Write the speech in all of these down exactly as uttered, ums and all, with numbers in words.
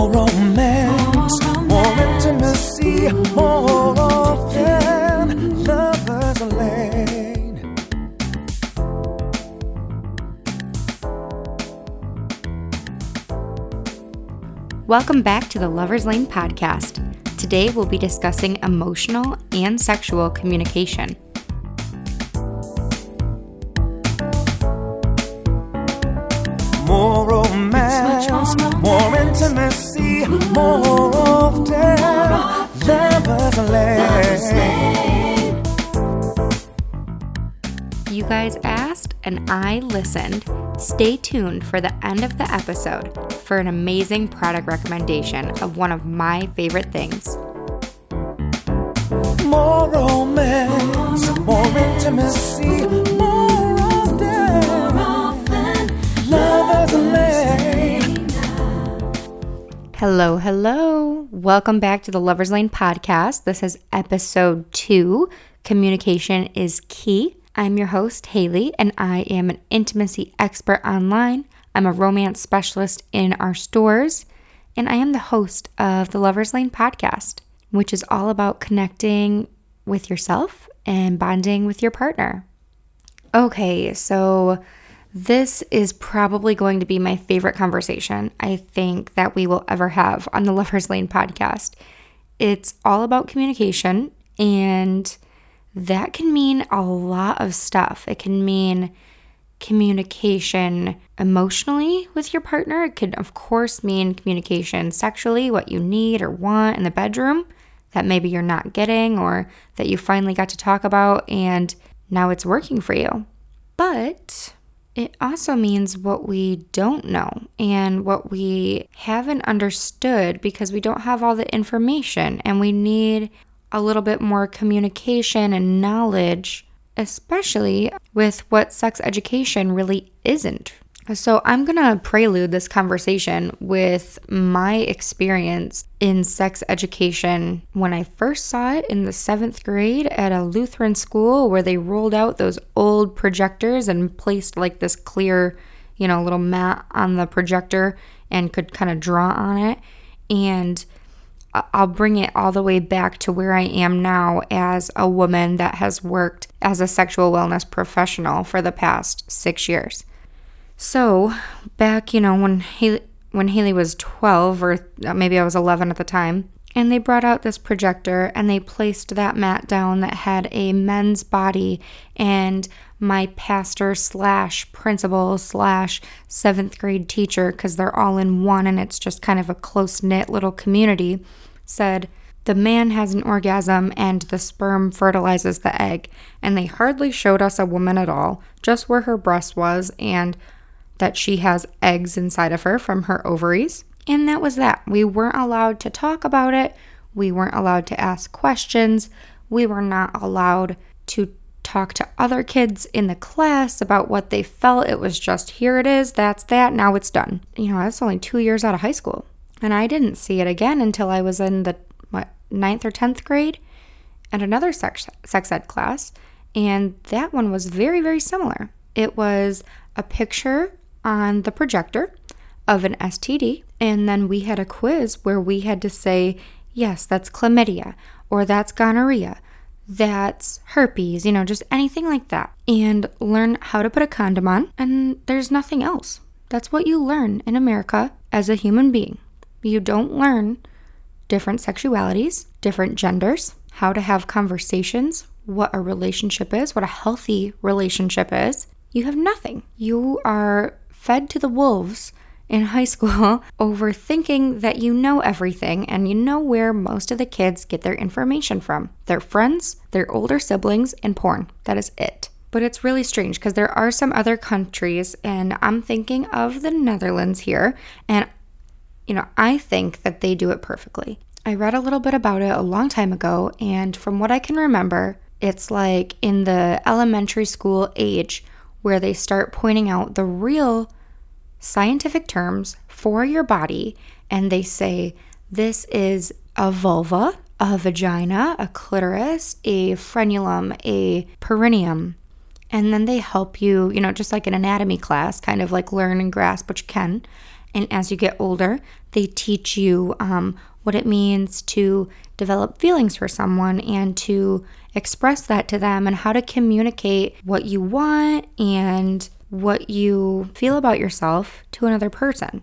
More romance, more intimacy, more often Lover's Lane. Welcome back to the Lover's Lane podcast. Today we'll be discussing emotional and sexual communication. More romance, more intimacy, more often Lover's Lane. You guys asked and I listened. Stay tuned for the end of the episode for an amazing product recommendation of one of my favorite things. More romance, more intimacy, more often Lover's Lane. Hello, hello. Welcome back to the Lover's Lane podcast. This is episode two, Communication is Key. I'm your host, Haley, and I am an intimacy expert online. I'm a romance specialist in our stores, and I am the host of the Lover's Lane podcast, which is all about connecting with yourself and bonding with your partner. Okay, so this is probably going to be my favorite conversation I think that we will ever have on the Lover's Lane podcast. It's all about communication, and that can mean a lot of stuff. It can mean communication emotionally with your partner. It could, of course, mean communication sexually, what you need or want in the bedroom that maybe you're not getting or that you finally got to talk about and now it's working for you. But it also means what we don't know and what we haven't understood because we don't have all the information and we need a little bit more communication and knowledge, especially with what sex education really isn't. So I'm going to prelude this conversation with my experience in sex education when I first saw it in the seventh grade at a Lutheran school where they rolled out those old projectors and placed like this clear, you know, little mat on the projector and could kind of draw on it. And I'll bring it all the way back to where I am now as a woman that has worked as a sexual wellness professional for the past six years. So back, you know, when Haley, when Haley was twelve, or maybe I was eleven at the time, and they brought out this projector and they placed that mat down that had a men's body, and my pastor slash principal slash seventh grade teacher, because they're all in one and it's just kind of a close-knit little community, said, the man has an orgasm and the sperm fertilizes the egg. And they hardly showed us a woman at all, just where her breast was and that she has eggs inside of her from her ovaries. And that was that. We weren't allowed to talk about it. We weren't allowed to ask questions. We were not allowed to talk to other kids in the class about what they felt. It was just, here it is, that's that, now it's done. You know, that's only two years out of high school. And I didn't see it again until I was in the what, ninth or tenth grade at another sex, sex ed class. And that one was very, very similar. It was a picture on the projector of an S T D. And then we had a quiz where we had to say, yes, that's chlamydia, or that's gonorrhea, that's herpes, you know, just anything like that. And learn how to put a condom on. And there's nothing else. That's what you learn in America as a human being. You don't learn different sexualities, different genders, how to have conversations, what a relationship is, what a healthy relationship is. You have nothing. You are fed to the wolves in high school over thinking that you know everything and you know where most of the kids get their information from. Their friends, their older siblings, and porn. That is it. But it's really strange because there are some other countries, and I'm thinking of the Netherlands here, and you know, I think that they do it perfectly. I read a little bit about it a long time ago, and from what I can remember, it's like in the elementary school age where they start pointing out the real scientific terms for your body, and they say, this is a vulva, a vagina, a clitoris, a frenulum, a perineum. And then they help you, you know, just like an anatomy class, kind of like learn and grasp what you can. And as you get older, They teach you um, what it means to develop feelings for someone and to express that to them, and how to communicate what you want and what you feel about yourself to another person.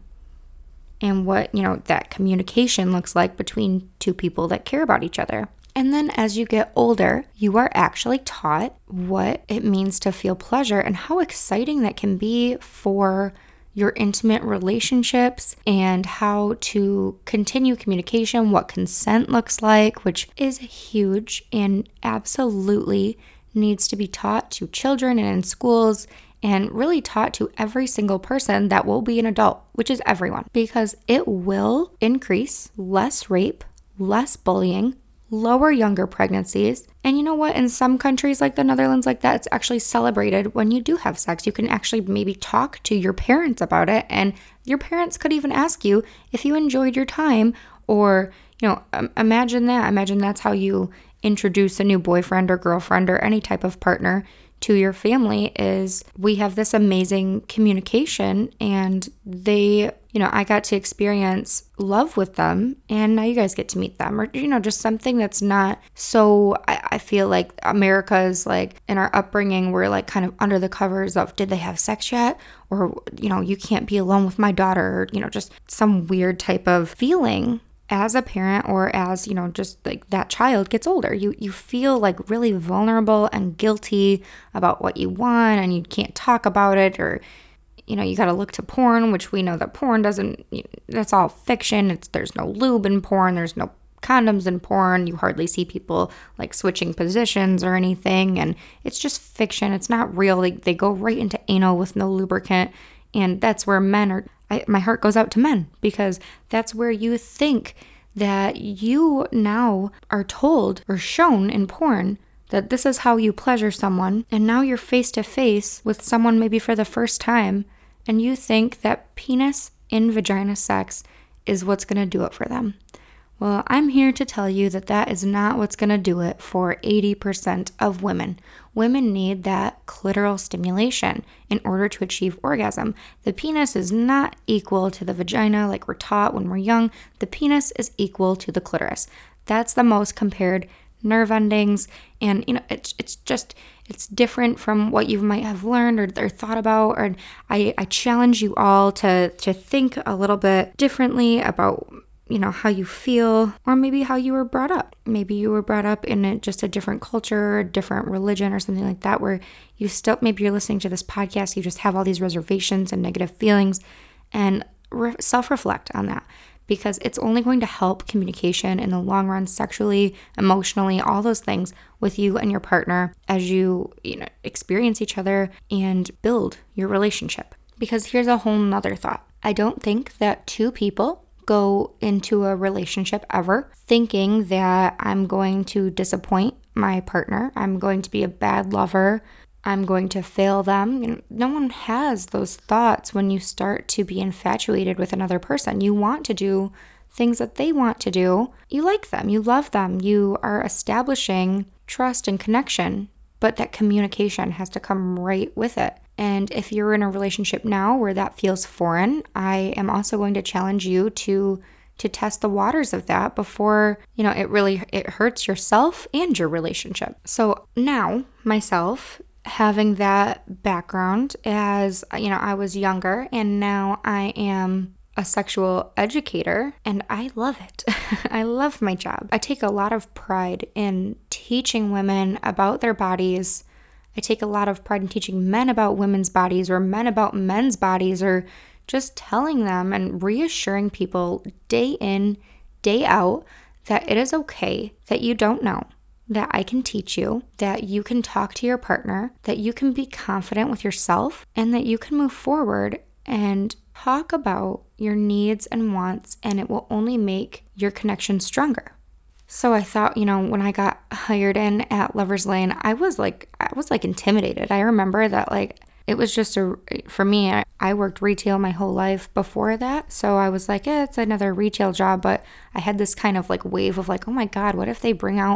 And what, you know, that communication looks like between two people that care about each other. And then as you get older, you are actually taught what it means to feel pleasure and how exciting that can be for your intimate relationships, and how to continue communication, what consent looks like, which is huge and absolutely needs to be taught to children and in schools, and really taught to every single person that will be an adult, which is everyone, because it will increase less rape, less bullying, lower younger pregnancies. And you know what? In some countries like the Netherlands, like that, it's actually celebrated when you do have sex. You can actually maybe talk to your parents about it, and your parents could even ask you if you enjoyed your time, or, you know, um, imagine that. Imagine that's how you introduce a new boyfriend or girlfriend or any type of partner to your family, is we have this amazing communication, and they, you know, I got to experience love with them, and now you guys get to meet them, or, you know, just something that's not so, I, I feel like America's like, in our upbringing, we're like kind of under the covers of, did they have sex yet? Or, you know, you can't be alone with my daughter, or, you know, just some weird type of feeling. As a parent, or as, you know, just like that child gets older, you you feel like really vulnerable and guilty about what you want, and you can't talk about it, or, you know, you got to look to porn, which we know that porn doesn't, that's all fiction. It's, there's no lube in porn, there's no condoms in porn, you hardly see people like switching positions or anything, and it's just fiction. It's not real. They, they go right into anal with no lubricant, and that's where men are. I, my heart goes out to men, because that's where you think that you now are told or shown in porn that this is how you pleasure someone, and now you're face to face with someone maybe for the first time, and you think that penis in vagina sex is what's going to do it for them. Well, I'm here to tell you that that is not what's going to do it for eighty percent of women. Women need that clitoral stimulation in order to achieve orgasm. The penis is not equal to the vagina like we're taught when we're young. The penis is equal to the clitoris. That's the most compared nerve endings, and, you know, it's it's just, it's different from what you might have learned or, or thought about. Or I, I challenge you all to to think a little bit differently about, you know, how you feel, or maybe how you were brought up. Maybe you were brought up in a, just a different culture, a different religion, or something like that, where you still, maybe you're listening to this podcast, you just have all these reservations and negative feelings, and re- self-reflect on that, because it's only going to help communication in the long run, sexually, emotionally, all those things with you and your partner as you, you know, experience each other and build your relationship. Because here's a whole nother thought. I don't think that two people go into a relationship ever thinking that I'm going to disappoint my partner, I'm going to be a bad lover, I'm going to fail them. You know, no one has those thoughts when you start to be infatuated with another person. You want to do things that they want to do. You like them, you love them, you are establishing trust and connection, but that communication has to come right with it. And if you're in a relationship now where that feels foreign, I am also going to challenge you to to test the waters of that before, you know, it really, it hurts yourself and your relationship. So now, myself, having that background as, you know, I was younger, and now I am a sexual educator, and I love it. I love my job. I take a lot of pride in teaching women about their bodies. I take a lot of pride in teaching men about women's bodies, or men about men's bodies, or just telling them and reassuring people day in, day out that it is okay that you don't know, that I can teach you, that you can talk to your partner, that you can be confident with yourself, and that you can move forward and talk about your needs and wants, and it will only make your connection stronger. So I thought, you know, when I got hired in at Lover's Lane, I was like, I was like intimidated. I remember that, like, it was just a, for me, I, I worked retail my whole life before that. So I was like, yeah, it's another retail job. But I had this kind of like wave of like, oh my God, what if they bring out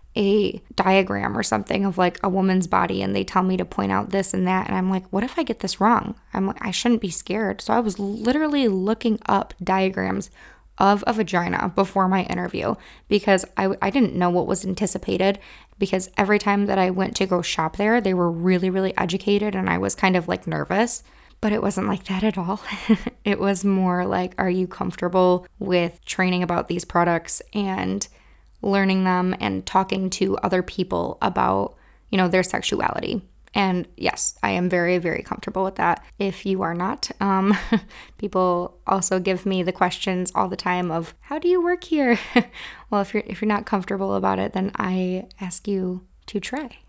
a diagram or something of like a woman's body and they tell me to point out this and that. And I'm like, what if I get this wrong? I'm like, I shouldn't be scared. So I was literally looking up diagrams of a vagina before my interview because I, I didn't know what was anticipated, because every time that I went to go shop there, they were really, really educated and I was kind of like nervous. But it wasn't like that at all. It was more like, are you comfortable with training about these products and learning them and talking to other people about, you know, their sexuality? And yes, I am very, very comfortable with that. If you are not, um, people also give me the questions all the time of, how do you work here? Well, if you're if you're not comfortable about it, then I ask you to try.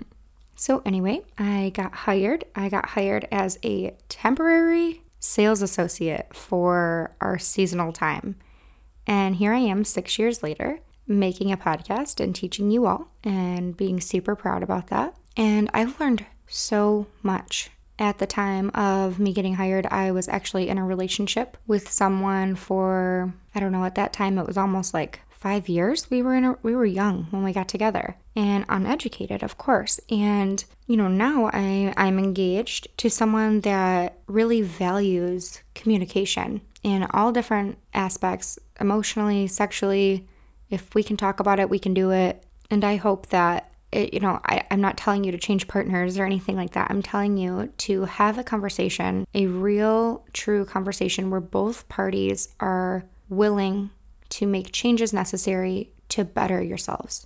So anyway, I got hired. I got hired as a temporary sales associate for our seasonal time. And here I am six years later, making a podcast and teaching you all and being super proud about that. And I've learned so much. At the time of me getting hired, I was actually in a relationship with someone for, I don't know, at that time it was almost like five years. We were in a, we were young when we got together and uneducated, of course. And, you know, now I, I'm engaged to someone that really values communication in all different aspects, emotionally, sexually. If we can talk about it, we can do it. And I hope that, it, you know, I, I'm not telling you to change partners or anything like that. I'm telling you to have a conversation, a real, true conversation where both parties are willing to make changes necessary to better yourselves.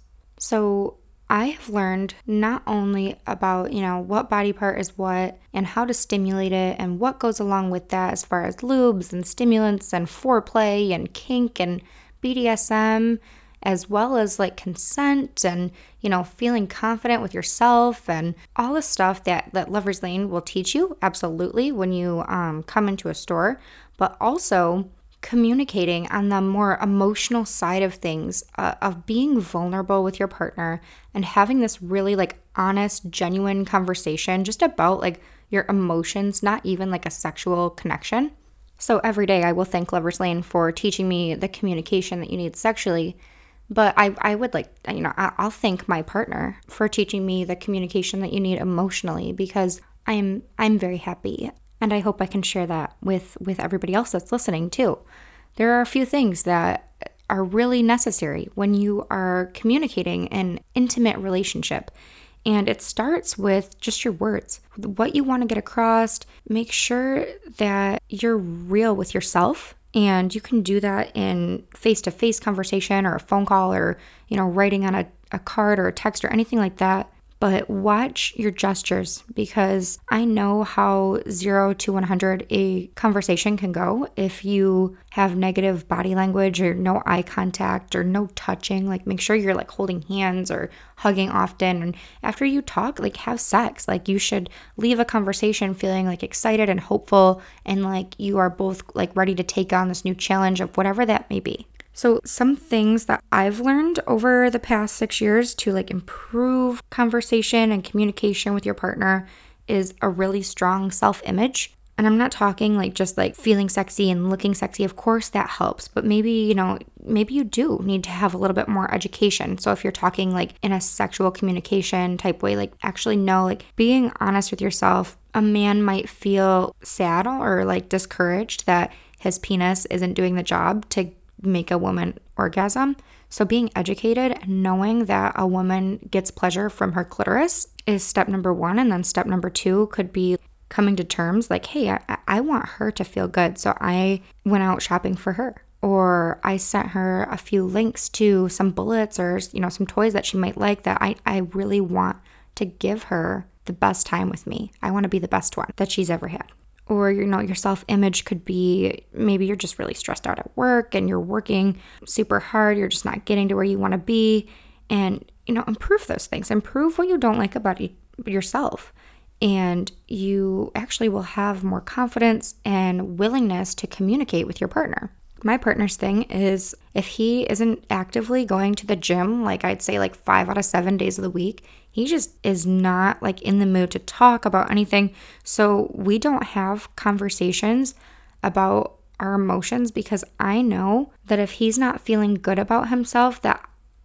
So I have learned not only about, you know, what body part is what and how to stimulate it and what goes along with that as far as lubes and stimulants and foreplay and kink and B D S M, as well as like consent and, you know, feeling confident with yourself and all the stuff that, that Lover's Lane will teach you, absolutely, when you um, come into a store, but also communicating on the more emotional side of things, uh, of being vulnerable with your partner and having this really like honest, genuine conversation just about like your emotions, not even like a sexual connection. So every day I will thank Lover's Lane for teaching me the communication that you need sexually. But I, I would like, you know, I'll thank my partner for teaching me the communication that you need emotionally, because I'm I'm very happy. And I hope I can share that with, with everybody else that's listening too. There are a few things that are really necessary when you are communicating an intimate relationship. And it starts with just your words, what you want to get across. Make sure that you're real with yourself. And you can do that in face-to-face conversation or a phone call or, you know, writing on a, a card or a text or anything like that. But watch your gestures, because I know how zero to one hundred a conversation can go if you have negative body language or no eye contact or no touching. Like, make sure you're like holding hands or hugging often. And after you talk, like, have sex. Like, you should leave a conversation feeling like excited and hopeful and like you are both like ready to take on this new challenge of whatever that may be. So some things that I've learned over the past six years to like improve conversation and communication with your partner is a really strong self-image. And I'm not talking like just like feeling sexy and looking sexy. Of course that helps, but maybe, you know, maybe you do need to have a little bit more education. So if you're talking like in a sexual communication type way, like actually know, like being honest with yourself, a man might feel sad or like discouraged that his penis isn't doing the job to make a woman orgasm. So being educated and knowing that a woman gets pleasure from her clitoris is step number one. And then step number two could be coming to terms like, hey, I, I want her to feel good. So I went out shopping for her, or I sent her a few links to some bullets or, you know, some toys that she might like that I, I really want to give her the best time with me. I want to be the best one that she's ever had. Or, you know, your self-image could be maybe you're just really stressed out at work and you're working super hard. You're just not getting to where you want to be. And, you know, improve those things. Improve what you don't like about yourself. And you actually will have more confidence and willingness to communicate with your partner. My partner's thing is if he isn't actively going to the gym, like I'd say like five out of seven days of the week, he just is not like in the mood to talk about anything. So we don't have conversations about our emotions, because I know that if he's not feeling good about himself, that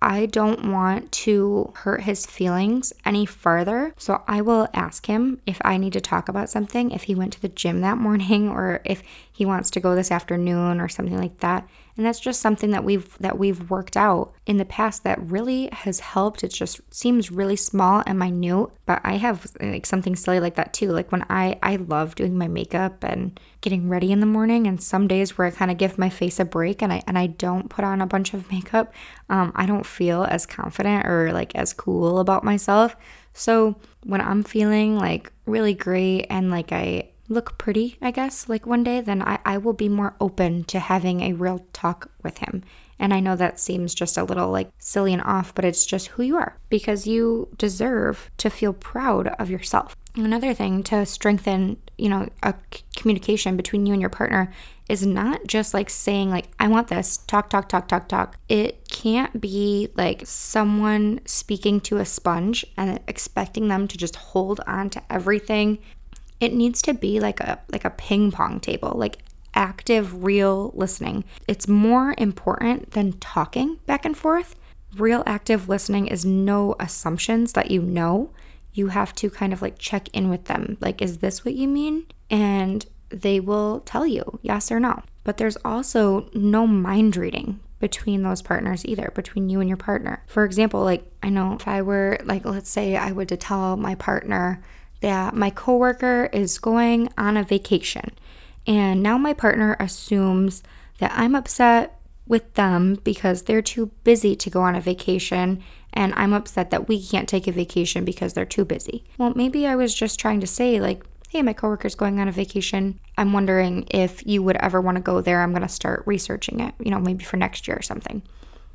I don't want to hurt his feelings any further. So I will ask him if I need to talk about something, if he went to the gym that morning or if he wants to go this afternoon or something like that. And that's just something that we've that we've worked out in the past that really has helped. It just seems really small and minute, but I have like something silly like that too. Like when I I love doing my makeup and getting ready in the morning, and some days where I kind of give my face a break and I and I don't put on a bunch of makeup, um, I don't feel as confident or like as cool about myself. So when I'm feeling like really great and like I look pretty, I guess, like one day, then I, I will be more open to having a real talk with him. And I know that seems just a little like silly and off, but it's just who you are because you deserve to feel proud of yourself. Another thing to strengthen, you know, a c- communication between you and your partner is not just like saying like, I want this, talk, talk, talk, talk, talk. It can't be like someone speaking to a sponge and expecting them to just hold on to everything. It needs to be like a like a ping pong table, like active, real listening. It's more important than talking back and forth. Real active listening is no assumptions that you know. You have to kind of like check in with them. Like, is this what you mean? And they will tell you yes or no. But there's also no mind reading between those partners either, between you and your partner. For example, like I know if I were like, let's say I were to tell my partner that my coworker is going on a vacation. And now my partner assumes that I'm upset with them because they're too busy to go on a vacation, and I'm upset that we can't take a vacation because they're too busy. Well, maybe I was just trying to say like, hey, my coworker's going on a vacation. I'm wondering if you would ever want to go there. I'm going to start researching it, you know, maybe for next year or something.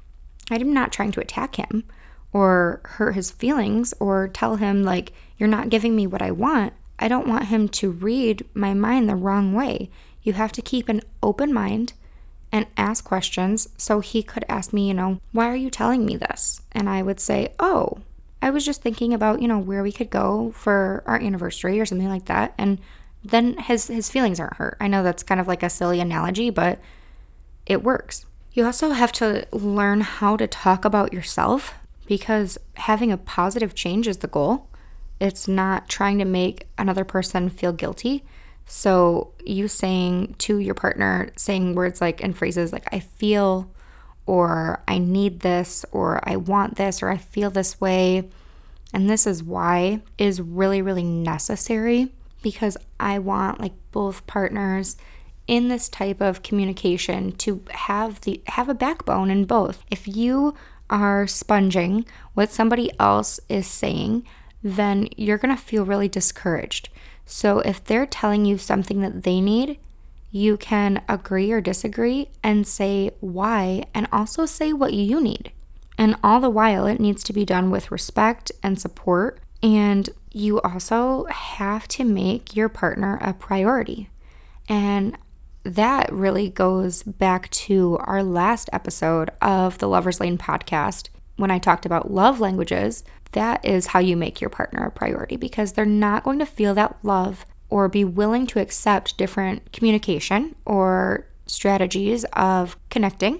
I'm not trying to attack him or hurt his feelings or tell him like, you're not giving me what I want. I don't want him to read my mind the wrong way. You have to keep an open mind and ask questions. So he could ask me, you know, why are you telling me this? And I would say, oh, I was just thinking about, you know, where we could go for our anniversary or something like that. And then his, his feelings aren't hurt. I know that's kind of like a silly analogy, but it works. You also have to learn how to talk about yourself, because having a positive change is the goal. It's not trying to make another person feel guilty. So you saying to your partner, saying words like and phrases like I feel, or I need this, or I want this, or I feel this way, and this is why, is really, really necessary, because I want like both partners in this type of communication to have the have a backbone in both. If you are sponging what somebody else is saying, then you're going to feel really discouraged. So if they're telling you something that they need, you can agree or disagree and say why, and also say what you need. And all the while, it needs to be done with respect and support. And you also have to make your partner a priority. And that really goes back to our last episode of the Lover's Lane podcast when I talked about love languages. That is how you make your partner a priority, because they're not going to feel that love or be willing to accept different communication or strategies of connecting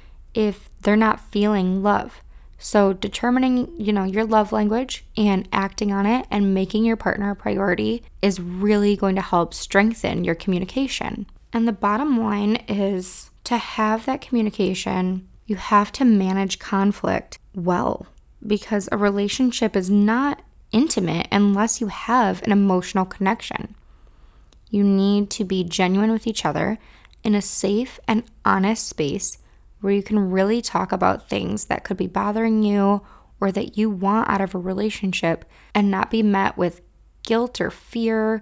if they're not feeling love. So determining, you know, your love language and acting on it and making your partner a priority is really going to help strengthen your communication. And the bottom line is, to have that communication, you have to manage conflict well, because a relationship is not intimate unless you have an emotional connection. You need to be genuine with each other in a safe and honest space where you can really talk about things that could be bothering you or that you want out of a relationship, and not be met with guilt or fear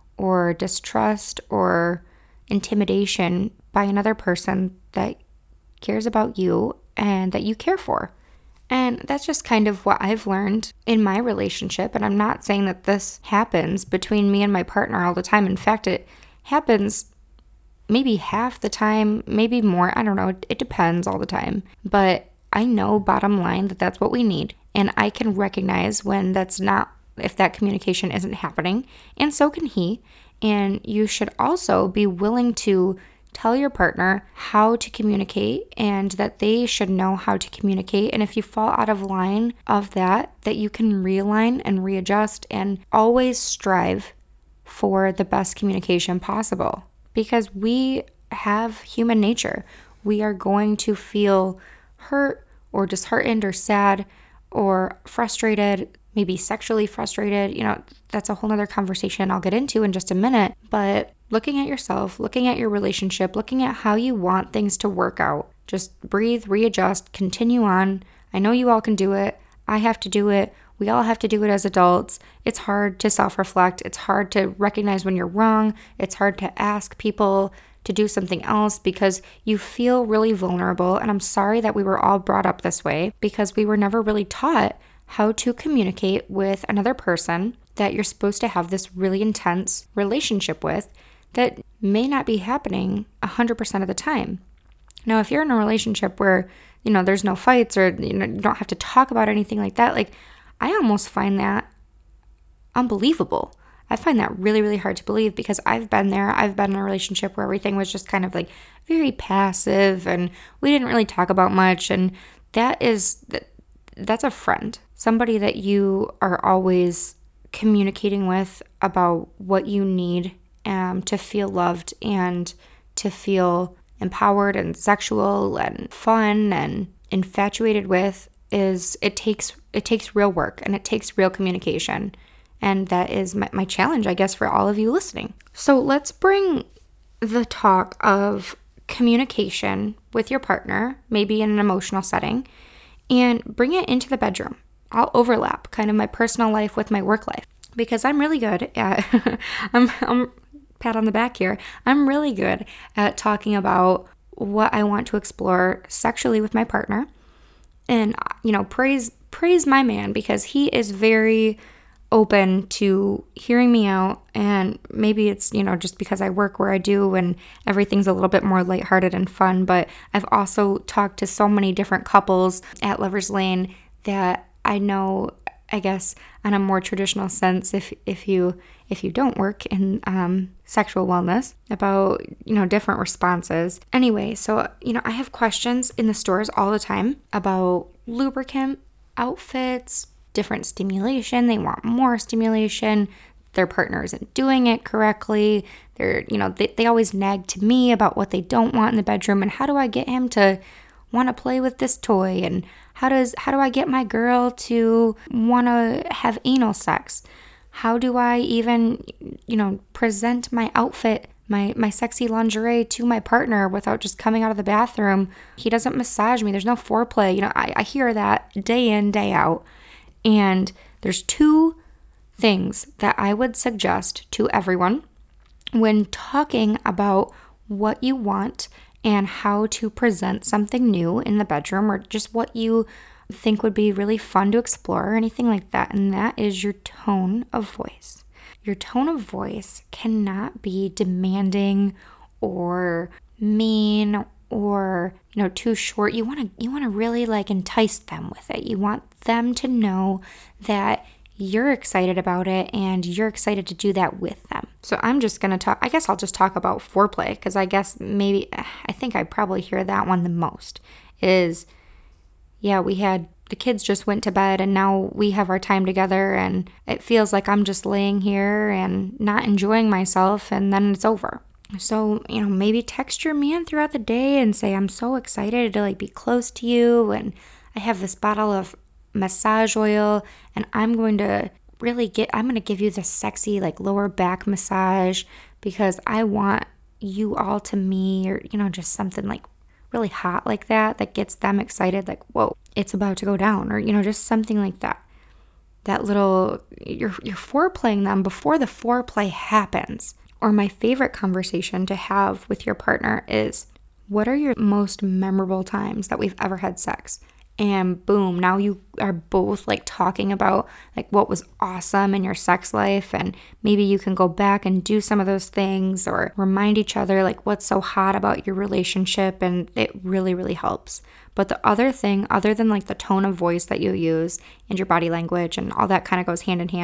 or distrust or intimidation by another person that cares about you and that you care for. And that's just kind of what I've learned in my relationship. And I'm not saying that this happens between me and my partner all the time. In fact, it happens maybe half the time, maybe more. I don't know. It depends all the time. But I know, bottom line, that that's what we need. And I can recognize when that's not, if that communication isn't happening. And so can he. And you should also be willing to Tell your partner how to communicate and that they should know how to communicate. And if you fall out of line of that, that you can realign and readjust and always strive for the best communication possible. Because we have human nature. We are going to feel hurt or disheartened or sad or frustrated, maybe sexually frustrated. You know, that's a whole nother conversation I'll get into in just a minute. But looking at yourself, looking at your relationship, looking at how you want things to work out, just breathe, readjust, continue on. I know you all can do it. I have to do it. We all have to do it as adults. It's hard to self-reflect. It's hard to recognize when you're wrong. It's hard to ask people to do something else because you feel really vulnerable. And I'm sorry that we were all brought up this way because we were never really taught how to communicate with another person that you're supposed to have this really intense relationship with that may not be happening one hundred percent of the time. Now, if you're in a relationship where, you know, there's no fights or, you know, you don't have to talk about anything like that, like, I almost find that unbelievable. I find that really, really hard to believe because I've been there. I've been in a relationship where everything was just kind of like very passive and we didn't really talk about much. And that is, that's a friend, somebody that you are always communicating with about what you need um, to feel loved and to feel empowered and sexual and fun and infatuated with. Is it takes it takes real work and it takes real communication. And that is my, my challenge, I guess, for all of you listening. So let's bring the talk of communication with your partner, maybe in an emotional setting, and bring it into the bedroom. I'll overlap kind of my personal life with my work life because I'm really good at, I'm, I'm pat on the back here, I'm really good at talking about what I want to explore sexually with my partner. And, you know, praise praise my man because he is very open to hearing me out. And maybe it's, you know, just because I work where I do and everything's a little bit more lighthearted and fun. But I've also talked to so many different couples at Lover's Lane that I know, I guess, on a more traditional sense, if if you if you don't work in um, sexual wellness, about, you know, different responses. Anyway, so, you know, I have questions in the stores all the time about lubricant, outfits, different stimulation. They want more stimulation. Their partner isn't doing it correctly. They're, you know, they, they always nag to me about what they don't want in the bedroom and how do I get him to want to play with this toy, and how does how do I get my girl to want to have anal sex? How do I even, you know, present my outfit, my my sexy lingerie to my partner without just coming out of the bathroom? He doesn't massage me. There's no foreplay. You know, I, I hear that day in, day out. And there's two things that I would suggest to everyone when talking about what you want and how to present something new in the bedroom, or just what you think would be really fun to explore or anything like that. And that is your tone of voice. Your tone of voice cannot be demanding or mean or, you know, too short. You want to you want to really like entice them with it. You want them to know that you're excited about it and you're excited to do that with them. So I'm just going to talk, I guess I'll just talk about foreplay because I guess maybe, I think I probably hear that one the most is, yeah, we had, the kids just went to bed and now we have our time together and it feels like I'm just laying here and not enjoying myself and then it's over. So, you know, maybe text your man throughout the day and say, I'm so excited to like be close to you and I have this bottle of massage oil and I'm going to really get, I'm going to give you this sexy like lower back massage because I want you all to me, or, you know, just something like really hot like that, that gets them excited, like, whoa, it's about to go down, or, you know, just something like that. That little, you're, you're foreplaying them before the foreplay happens. Or my favorite conversation to have with your partner is, what are your most memorable times that we've ever had sex? And boom, now you are both like talking about like what was awesome in your sex life, and maybe you can go back and do some of those things or remind each other like what's so hot about your relationship, and it really, really helps. But the other thing, other than like the tone of voice that you use and your body language and all that kind of goes hand in hand,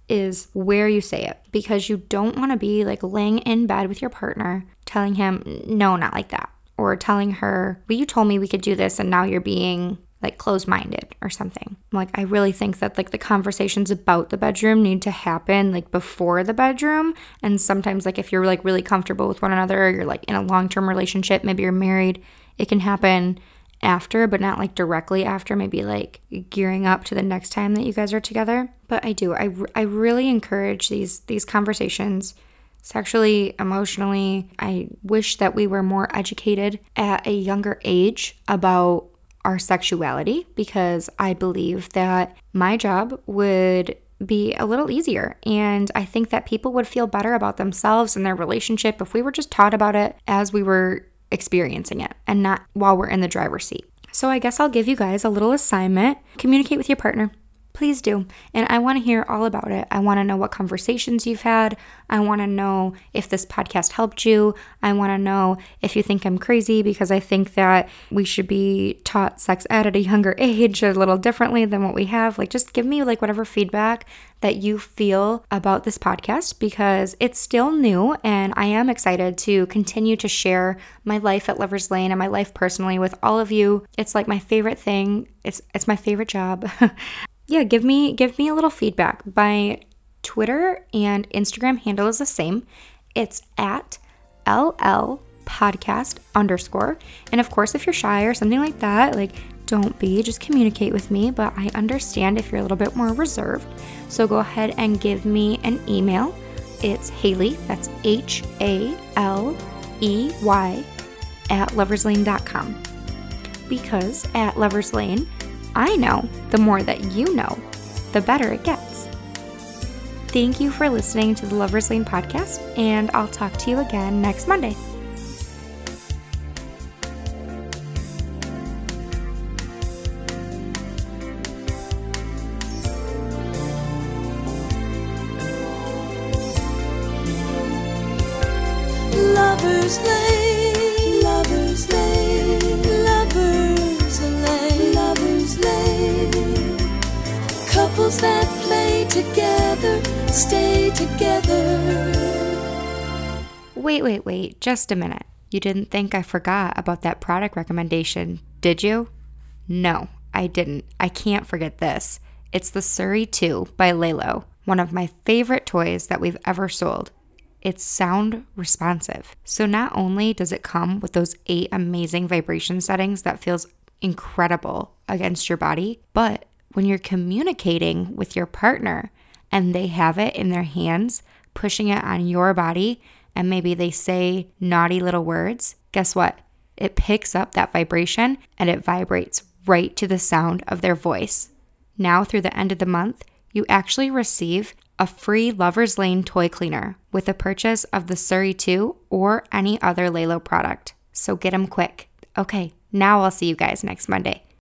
is where you say it, because you don't want to be like laying in bed with your partner telling him, no, not like that. Or telling her, well, you told me we could do this and now you're being like closed-minded or something. Like, I really think that like the conversations about the bedroom need to happen like before the bedroom. And sometimes like if you're like really comfortable with one another, or you're like in a long-term relationship, maybe you're married, it can happen after, but not like directly after, maybe like gearing up to the next time that you guys are together. But I do, I, I really encourage these these conversations. Sexually, emotionally, I wish that we were more educated at a younger age about our sexuality, because I believe that my job would be a little easier. And I think that people would feel better about themselves and their relationship if we were just taught about it as we were experiencing it and not while we're in the driver's seat. So I guess I'll give you guys a little assignment. Communicate with your partner. Please do. And I want to hear all about it. I want to know what conversations you've had. I want to know if this podcast helped you. I want to know if you think I'm crazy, because I think that we should be taught sex ed at a younger age a little differently than what we have. Like, just give me like whatever feedback that you feel about this podcast, because it's still new and I am excited to continue to share my life at Lover's Lane and my life personally with all of you. It's like my favorite thing. It's it's my favorite job. Yeah, give me give me a little feedback. My Twitter and Instagram handle is the same. It's at L L podcast underscore. And of course, if you're shy or something like that, like don't be, just communicate with me. But I understand if you're a little bit more reserved. So go ahead and give me an email. It's Haley, that's H A L E Y, at loverslane dot com. Because at Lover's Lane, I know the more that you know, the better it gets. Thank you for listening to the Lover's Lane podcast, and I'll talk to you again next Monday. Lover's Lane, Lover's Lane, Lover's Lane, Lover's Lane. Couples that play together, stay together. Wait, wait, wait, just a minute. You didn't think I forgot about that product recommendation, did you? No, I didn't. I can't forget this. It's the Surrey two by Lelo, one of my favorite toys that we've ever sold. It's sound responsive. So not only does it come with those eight amazing vibration settings that feels incredible against your body, but when you're communicating with your partner and they have it in their hands, pushing it on your body, and maybe they say naughty little words, guess what? It picks up that vibration and it vibrates right to the sound of their voice. Now through the end of the month, you actually receive a free Lover's Lane toy cleaner with the purchase of the Surrey two or any other Lelo product. So get them quick. Okay, now I'll see you guys next Monday.